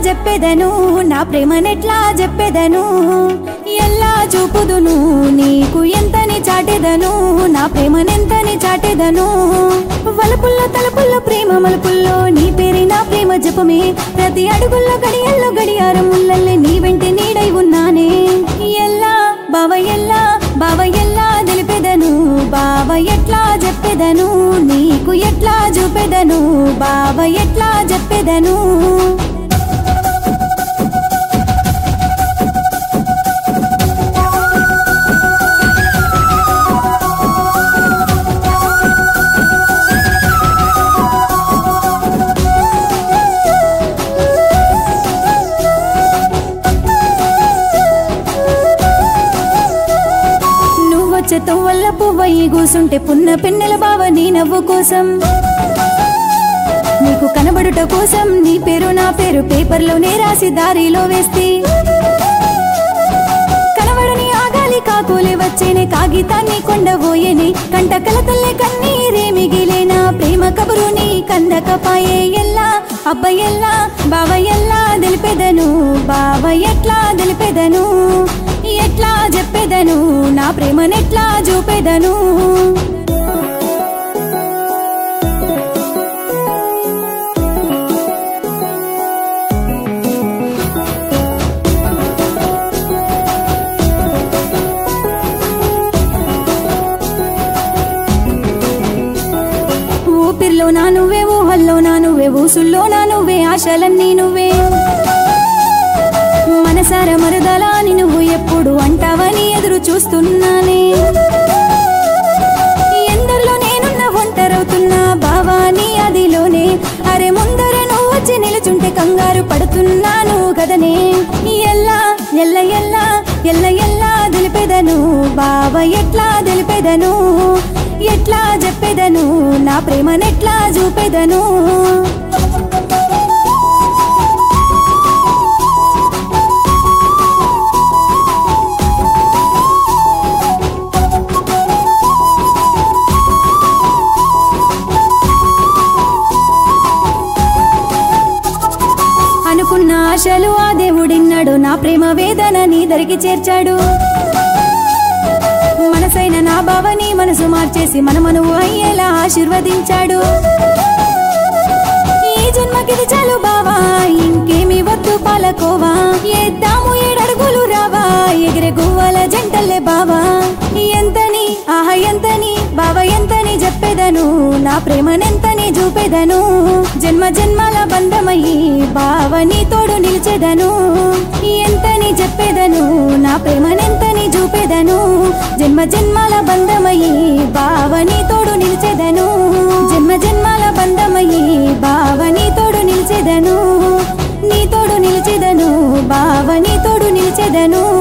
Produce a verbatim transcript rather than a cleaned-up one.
చెప్పెదను నా ప్రేమనెట్లా చెప్పెదను ఎల్లా చూపుదును నీకు ఎంతని చాటెదను నా ప్రేమనెంతని చాటెదను వలపుల్లో తలపుల్లో ప్రేమ మలుపుల్లో నీ పేరే నా ప్రేమ జపమే ప్రతి అడుగుల్లో గడియల్లో గడియారం ముల్లల్లే నీ వెంటే నీడై ఉన్నానే ఎల్లా బావ ఎల్లా బావ ఎల్లా తెలిపెదను బావ ఎట్లా చెప్పెదను నీకు ఎట్లా చూపెదను బావ ఎట్లా చెప్పెదను చెత్తం వల్ల పువ్వయ్యి కూసుంటే పున్న పెన్నెల బావ నీ నవ్వు కోసం నీకు కనబడుట కోసం నీ పేరు నా పేరు పేపర్లోనే రాసి దారిలో వేస్తే కనబడని ఆగాలి కాకోలే వచ్చేనే కాగితాన్ని కొండబోయేనే కంట కలతల్లే కన్నీరే మిగిలేనా ప్రేమ కబురు నీ కందకపాయే ఎల్లా అబ్బ ఎల్లా బావ ఎల్లా తెలిపెదను బావ ఎట్లా తెలిపెదను ఎట్లా చెప్పెదను నా ప్రేమనెట్లా చూపెదను ఊపిరిలో నా నువ్వే ఊహల్లో నా నువ్వే ఊసుల్లో నా నువ్వే ఆశలన్నీ నువ్వే మనసార మరుదలాని నువ్వు ఎప్పుడు అంటావని ఎదురు చూస్తున్నానే ఎందరిలో నేనున్న ఒంటరవుతున్నా బావాని అదిలోనే అరే ముందరే నువ్వు వచ్చి నిలుచుంటే కంగారు పడుతున్నాను కదనే ఎల్లా ఎల్ల ఎల్లా ఎల్ల ఎల్లా తెలిపెదను బావ ఎట్లా తెలిపెదను ఎట్లా చెప్పెదను నా ప్రేమనెట్లా చూపెదను అనుకున్న ఆశలు ఆ దేవుడిన్నాడు నా ప్రేమ వేదన నీ దరికి చేర్చాడు మనసైన నా బావని మనసు మార్చేసి మనమనువు అయ్యేలా ఆశీర్వదించాడు ఈ జన్మకిది చాలు బావా ఇంకేమి వద్దు పాలకోవా ఏద్దాము ఏడడుగులు రావా ఎగిరే గువ్వల జంటల్లే బావా ఎంతని ఆహ ఎంతని బావ ఎంతని చెప్పెదను నా ప్రేమనెంతని చూపెదను జన్మ జన్మల బంధమయ్యి బావని తోడు నిలిచెదను ఎంతని చెప్పెదను నా ప్రేమనెంతని చూపెదను జన్మ జన్మల బంధమయ్యి బావని తోడు నిలిచెదను జన్మ జన్మల బంధమయ్యి బావని తోడు నిలిచెదను నీ తోడు నిలిచెదను బావని తోడు నిలిచెదను